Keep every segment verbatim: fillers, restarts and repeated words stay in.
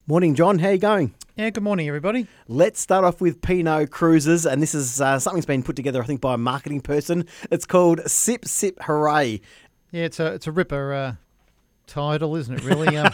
Morning, John. How you going? Yeah, good morning, everybody. Let's start off with Pinot Cruises, and this is uh, something's been put together, I think, by a marketing person. It's called Sip Sip Hooray. Yeah, it's a it's a ripper uh, title, isn't it? Really, um,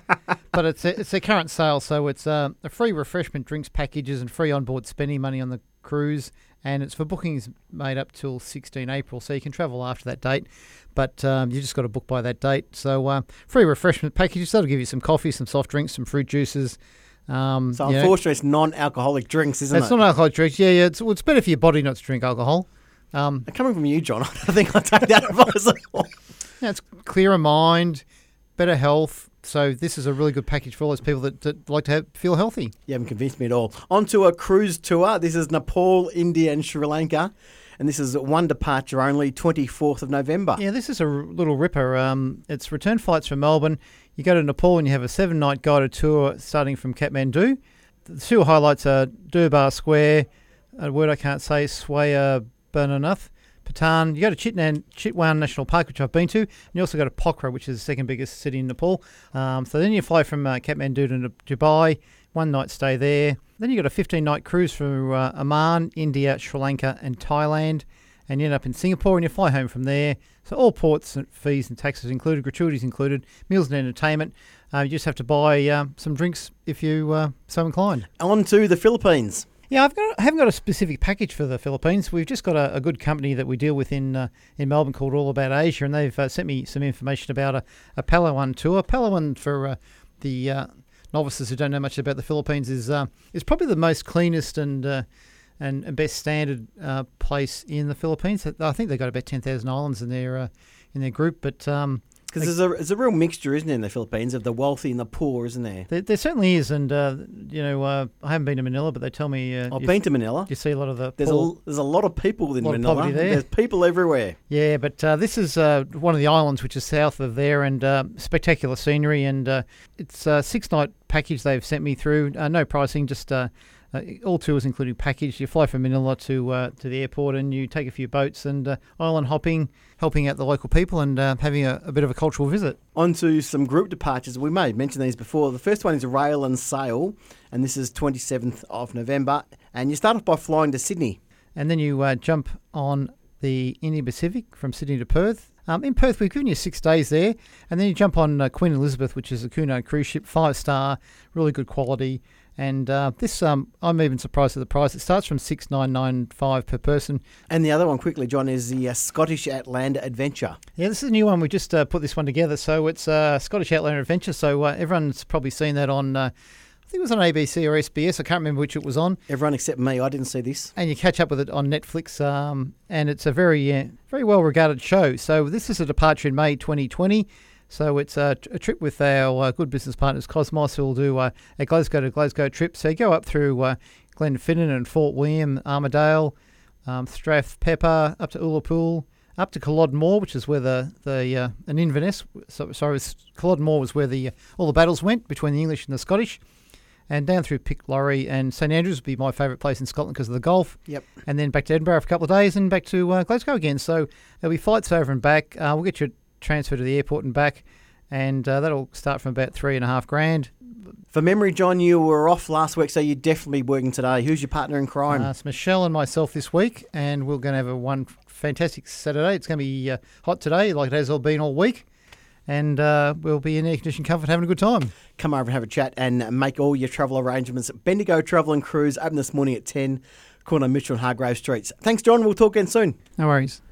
but it's a, it's a current sale, so it's uh, a free refreshment drinks packages and free onboard spending money on the cruise, and it's for bookings made up till sixteen April, so you can travel after that date, but um, you just got to book by that date. So uh, free refreshment packages, that'll give you some coffee, some soft drinks, some fruit juices. Um, So you know, unfortunately, it's non-alcoholic drinks, isn't it's it? not alcoholic drinks. Yeah, yeah. It's, well, it's better for your body not to drink alcohol. Um, Coming from you, John, I think I'll take that advice. yeah, it's clearer mind, better health. So this is a really good package for all those people that, that like to have, feel healthy. You haven't convinced me at all. On to a cruise tour. This is Nepal, India and Sri Lanka. And this is one departure only, twenty-fourth of November. Yeah, this is a r- little ripper. Um, it's return flights from Melbourne. You go to Nepal and you have a seven-night guided tour starting from Kathmandu. The two highlights are Durbar Square, a word I can't say, Swaya Bananath, Patan. You go to Chitwan, Chitwan National Park, which I've been to, and you also go to Pokhara, which is the second biggest city in Nepal. Um, so then you fly from uh, Kathmandu to Dubai, one night stay there. Then you got a fifteen-night cruise from uh, Oman, India, Sri Lanka and Thailand, and you end up in Singapore and you fly home from there. So all ports and fees and taxes included, gratuities included, meals and entertainment. Uh, you just have to buy uh, some drinks if you uh, so inclined. On to the Philippines. Yeah, I've got I haven't got a specific package for the Philippines. We've just got a, a good company that we deal with in uh, in Melbourne called All About Asia, and they've uh, sent me some information about a, a Palawan tour. Palawan, for uh, the uh, novices who don't know much about the Philippines, is uh, is probably the most cleanest and uh, and, and best standard uh, place in the Philippines. I think they've got about ten thousand islands in their uh, in their group, but um, Because there's a, there's a real mixture, isn't there, in the Philippines, of the wealthy and the poor, isn't there? there, there certainly is. And uh, you know, uh, I haven't been to Manila, but they tell me uh, I've you, been to Manila. you see a lot of the There's poor. a, there's a lot of people in Lot of Manila. poverty there. There's people everywhere. Yeah, but uh, this is uh, one of the islands which is south of there, and uh, spectacular scenery, and uh, it's a six-night package they've sent me through. Uh, no pricing, just uh, uh, all tours including package. You fly from Manila to uh, to the airport, and you take a few boats and uh, island hopping, helping out the local people, and uh, having a, a bit of a cultural visit. On to some group departures. We may have mentioned these before. The first one is Rail and Sail, and this is twenty-seventh of November. And you start off by flying to Sydney. And then you uh, jump on the Indian Pacific from Sydney to Perth. Um, in Perth, we've given you six days there, and then you jump on uh, Queen Elizabeth, which is a Cunard cruise ship, five star, really good quality. And uh, this, um, I'm even surprised at the price. It starts from six thousand nine hundred ninety-five per person. And the other one, quickly, John, is the uh, Scottish Outlander Adventure. Yeah, this is a new one. We just uh, put this one together. So it's uh, Scottish Outlander Adventure. So uh, everyone's probably seen that on, uh, I think it was on A B C or S B S. I can't remember which it was on. Everyone except me. I didn't see this. And you catch up with it on Netflix. Um, and it's a very, uh, very well regarded show. So this is a departure in May twenty twenty. So it's a, a trip with our uh, good business partners, Cosmos, who will do uh, a Glasgow to Glasgow trip. So you go up through uh, Glenfinnan and Fort William, Armidale, um, Strathpepper, up to Ullapool, up to Culloden which is where the, the uh, and Inverness, so, sorry, Culloden was where the uh, all the battles went between the English and the Scottish, and down through Picklorry, and St Andrews would be my favourite place in Scotland because of the golf. Yep. And then back to Edinburgh for a couple of days and back to uh, Glasgow again. So there'll be flights over and back. Uh, we'll get you transfer to the airport and back, and uh, that'll start from about three and a half grand. For memory, John, you were off last week, so you're definitely working today. Who's your partner in crime? Uh, it's Michelle and myself this week, and we're going to have a one fantastic Saturday. It's going to be uh, hot today, like it has all been all week, and uh, we'll be in air-conditioned comfort having a good time. Come over and have a chat and make all your travel arrangements. Bendigo Travel and Cruise, open this morning at ten, corner Mitchell and Hargrave Streets. Thanks, John. We'll talk again soon. No worries.